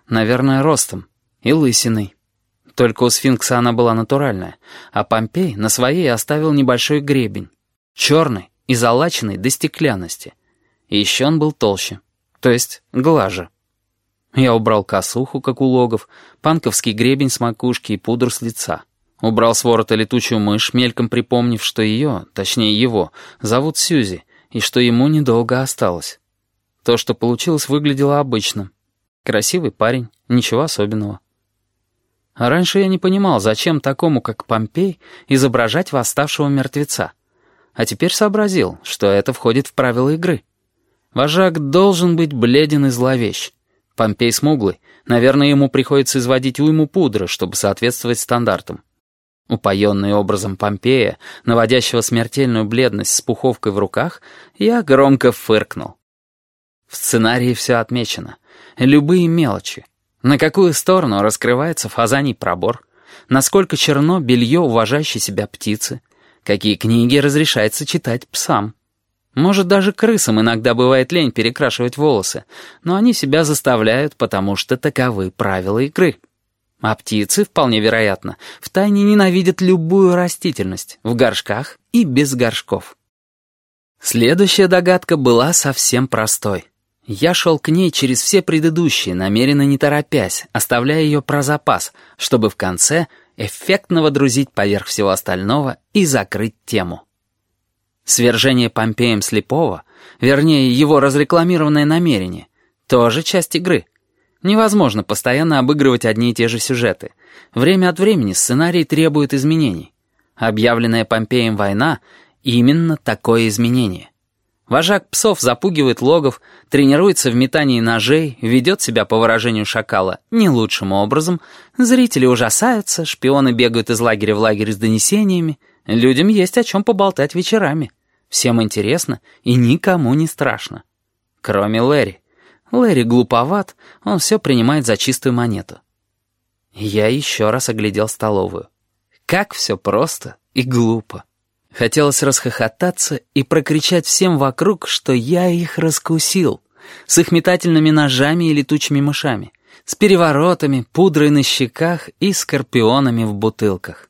Наверное, ростом и лысиной. Только у сфинкса она была натуральная, а Помпей на своей оставил небольшой гребень, черный и залаченный до стеклянности. И еще он был толще, то есть глаже. Я убрал косуху, как у логов, панковский гребень с макушки и пудру с лица. Убрал с ворота летучую мышь, мельком припомнив, что ее, точнее его, зовут Сьюзи, и что ему недолго осталось. То, что получилось, выглядело обычным. Красивый парень, ничего особенного. А раньше я не понимал, зачем такому, как Помпей, изображать восставшего мертвеца. А теперь сообразил, что это входит в правила игры. Вожак должен быть бледен и зловещ. Помпей смуглый, наверное, ему приходится изводить уйму пудры, чтобы соответствовать стандартам. Упоенный образом Помпея, наводящего смертельную бледность с пуховкой в руках, я громко фыркнул. В сценарии все отмечено. Любые мелочи. На какую сторону раскрывается фазаний пробор, насколько черно белье уважающей себя птицы, какие книги разрешается читать псам. Может, даже крысам иногда бывает лень перекрашивать волосы, но они себя заставляют, потому что таковы правила игры. А птицы, вполне вероятно, втайне ненавидят любую растительность, в горшках и без горшков. Следующая догадка была совсем простой. Я шел к ней через все предыдущие, намеренно не торопясь, оставляя ее про запас, чтобы в конце эффектно водрузить поверх всего остального и закрыть тему. Свержение Помпеем слепого, вернее, его разрекламированное намерение, тоже часть игры. Невозможно постоянно обыгрывать одни и те же сюжеты. Время от времени сценарий требует изменений. Объявленная Помпеем война — именно такое изменение. Вожак псов запугивает логов, тренируется в метании ножей, ведет себя, по выражению Шакала, не лучшим образом, зрители ужасаются, шпионы бегают из лагеря в лагерь с донесениями, людям есть о чем поболтать вечерами. Всем интересно и никому не страшно. Кроме Лэри. Лэри глуповат, он все принимает за чистую монету. Я еще раз оглядел столовую. Как все просто и глупо. Хотелось расхохотаться и прокричать всем вокруг, что я их раскусил. С их метательными ножами и летучими мышами. С переворотами, пудрой на щеках и скорпионами в бутылках.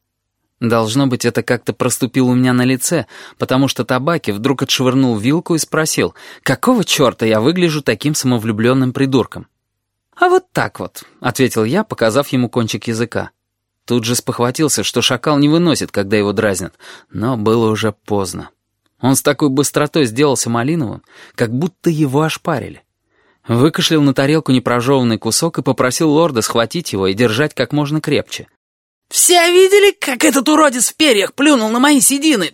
Должно быть, это как-то проступило у меня на лице, потому что Табаки вдруг отшвырнул вилку и спросил, какого черта я выгляжу таким самовлюбленным придурком? «А вот так вот», — ответил я, показав ему кончик языка. Тут же спохватился, что Шакал не выносит, когда его дразнят, но было уже поздно. Он с такой быстротой сделался малиновым, как будто его ошпарили. Выкашлял на тарелку непрожеванный кусок и попросил лорда схватить его и держать как можно крепче. «Все видели, как этот уродец в перьях плюнул на мои седины?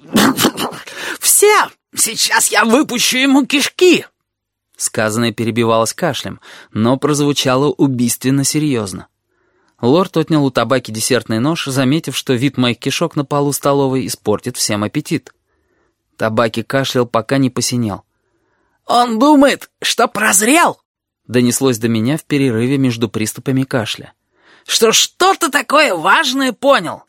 Все! Сейчас я выпущу ему кишки!» Сказанное перебивалось кашлем, но прозвучало убийственно серьезно. Лорд отнял у Табаки десертный нож, заметив, что вид моих кишок на полу столовой испортит всем аппетит. Табаки кашлял, пока не посинел. «Он думает, что прозрел?» Донеслось до меня в перерыве между приступами кашля. «Что что-то такое важное понял.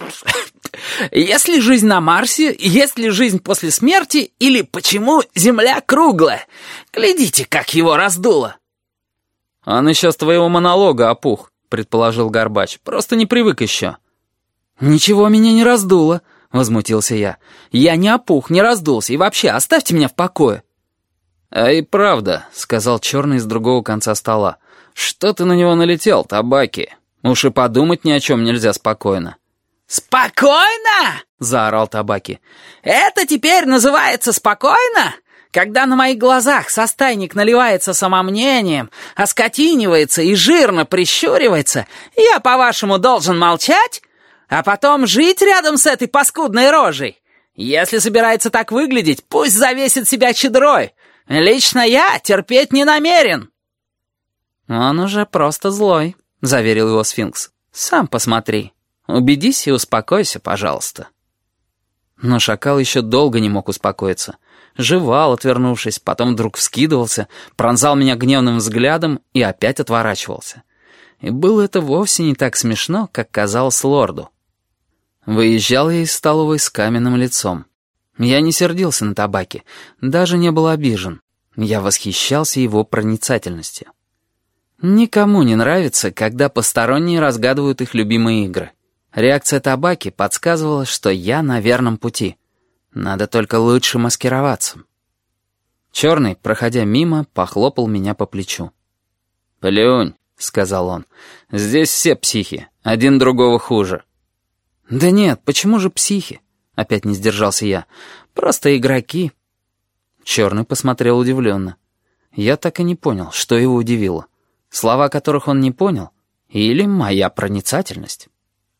Есть ли жизнь на Марсе, есть ли жизнь после смерти, или почему Земля круглая? Глядите, как его раздуло!» «Он еще с твоего монолога опух», — предположил Горбач. «Просто не привык еще». «Ничего меня не раздуло», — возмутился я. «Я не опух, не раздулся, и вообще оставьте меня в покое». «А и правда», — сказал черный с другого конца стола. «Что ты на него налетел, Табаки? Уж и подумать ни о чем нельзя спокойно». «Спокойно?» — заорал Табаки. «Это теперь называется спокойно? Когда на моих глазах состайник наливается самомнением, оскотинивается и жирно прищуривается, я, по-вашему, должен молчать? А потом жить рядом с этой паскудной рожей? Если собирается так выглядеть, пусть завесит себя чедрой. Лично я терпеть не намерен». «Он уже просто злой», — заверил его сфинкс. «Сам посмотри. Убедись и успокойся, пожалуйста». Но шакал еще долго не мог успокоиться. Жевал, отвернувшись, потом вдруг вскидывался, пронзал меня гневным взглядом и опять отворачивался. И было это вовсе не так смешно, как казалось лорду. Выезжал я из столовой с каменным лицом. Я не сердился на Табаки, даже не был обижен. Я восхищался его проницательностью. Никому не нравится, когда посторонние разгадывают их любимые игры. Реакция табаки подсказывала, что я на верном пути. Надо только лучше маскироваться. Черный, проходя мимо, похлопал меня по плечу. «Плюнь», — сказал он, — «здесь все психи, один другого хуже». «Да нет, почему же психи?» — опять не сдержался я. «Просто игроки». Черный посмотрел удивленно. Я так и не понял, что его удивило. Слова, которых он не понял, или моя проницательность.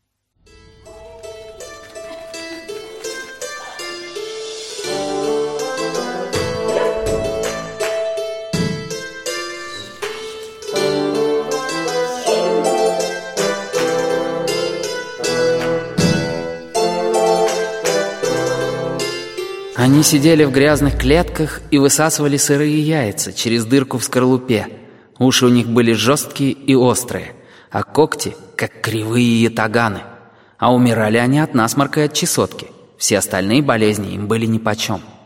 Они сидели в грязных клетках и высасывали сырые яйца через дырку в скорлупе. Уши у них были жесткие и острые, а когти, как кривые ятаганы. А умирали они от насморка и от чесотки. Все остальные болезни им были нипочем.